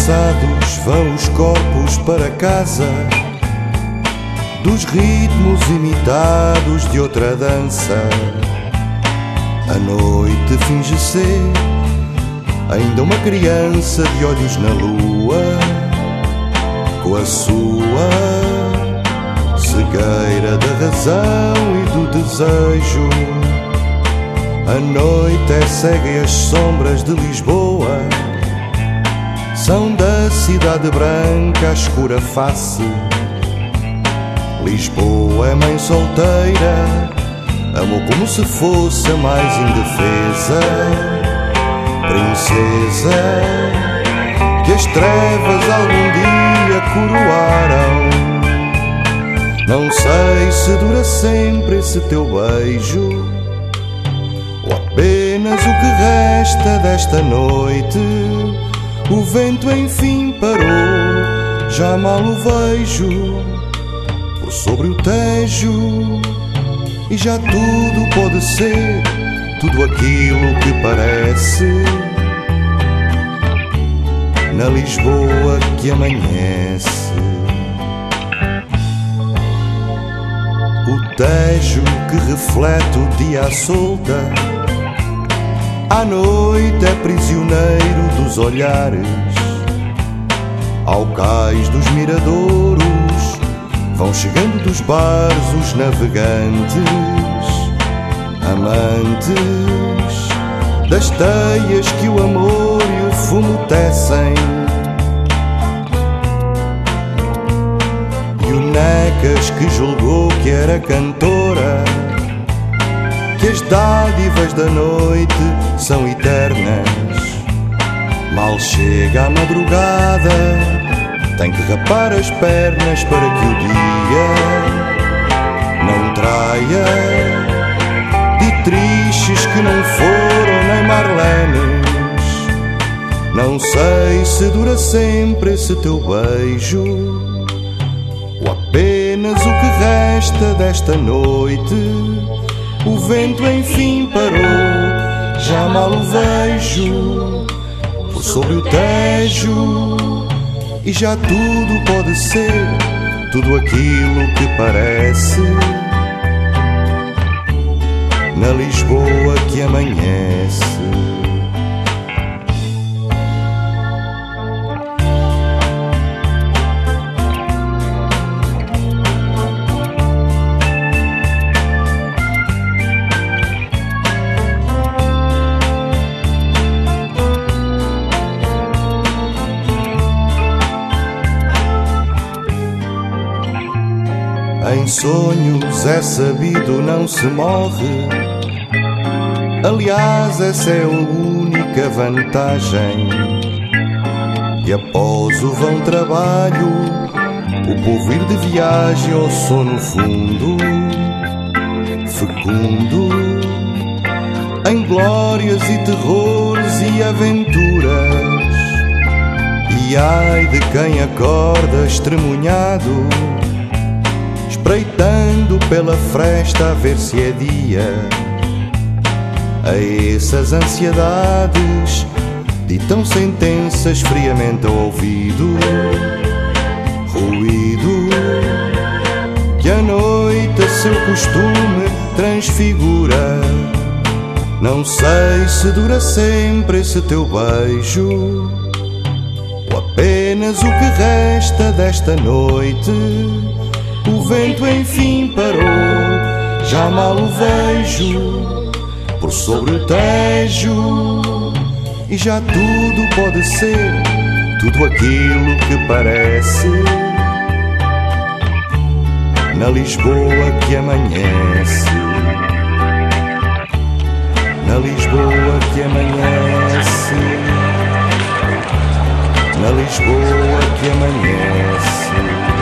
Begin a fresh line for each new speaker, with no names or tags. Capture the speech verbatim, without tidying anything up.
cansados vão os corpos para casa, dos ritmos imitados de outra dança. A noite finge ser ainda uma criança de olhos na lua, com a sua cegueira da razão e do desejo. A noite é cega e as sombras de Lisboa são da cidade branca a escura face. Lisboa é mãe solteira, amou como se fosse a mais indefesa princesa que as trevas algum dia coroaram. Não sei se dura sempre esse teu beijo, ou apenas o que resta desta noite. O vento enfim parou, já mal o vejo por sobre o Tejo, e já tudo pode ser, tudo aquilo que parece, na Lisboa que amanhece. O Tejo que reflete o dia à solta, à noite é prisioneiro dos olhares. Ao cais dos miradouros vão chegando dos bares os navegantes, amantes das teias que o amor e o fumo tecem. E o Necas que julgou que era cantora, que as dádivas da noite são eternas. Mal chega a madrugada, tem que rapar as pernas para que o dia não traia de tristes que não foram nem Marlenes. Não sei se dura sempre esse teu beijo, ou apenas o que resta desta noite. O vento enfim parou, já mal o vejo por sobre o Tejo, e já tudo pode ser, tudo aquilo que parece, na Lisboa que amanhece. Em sonhos é sabido não se morre, aliás essa é a única vantagem. E após o vão trabalho, o povo ir de viagem ao sono fundo, fecundo em glórias e terrores e aventuras. E ai de quem acorda estremunhado, espreitando pela fresta a ver se é dia. A essas ansiedades ditam sentenças friamente ao ouvido, ruído que a noite a seu costume transfigura. Não sei se dura sempre esse teu beijo, ou apenas o que resta desta noite. O vento enfim parou, já mal o vejo por sobre o Tejo, e já tudo pode ser, tudo aquilo que parece, na Lisboa que amanhece, na Lisboa que amanhece, na Lisboa que amanhece.